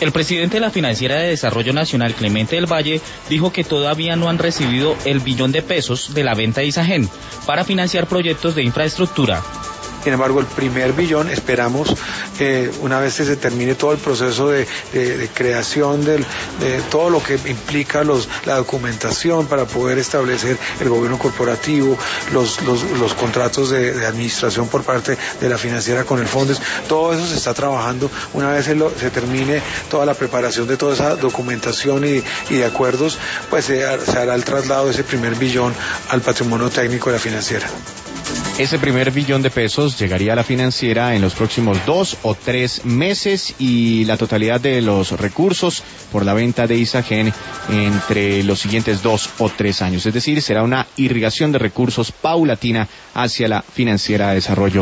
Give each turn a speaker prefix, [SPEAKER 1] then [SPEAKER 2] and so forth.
[SPEAKER 1] El presidente de la Financiera de Desarrollo Nacional, Clemente del Valle, dijo que todavía no han recibido el billón de pesos de la venta de Isagen para financiar proyectos de infraestructura.
[SPEAKER 2] Sin embargo, el primer billón esperamos, una vez que se termine todo el proceso de creación de todo lo que implica la documentación para poder establecer el gobierno corporativo, los contratos de administración por parte de la financiera con el Fondes, todo eso se está trabajando. Una vez se termine toda la preparación de toda esa documentación y de acuerdos, pues se hará el traslado de ese primer billón al patrimonio técnico de la financiera.
[SPEAKER 3] Ese primer billón de pesos llegaría a la financiera en los próximos 2 o 3 meses y la totalidad de los recursos por la venta de Isagen entre los siguientes 2 o 3 años. Es decir, será una irrigación de recursos paulatina hacia la Financiera de Desarrollo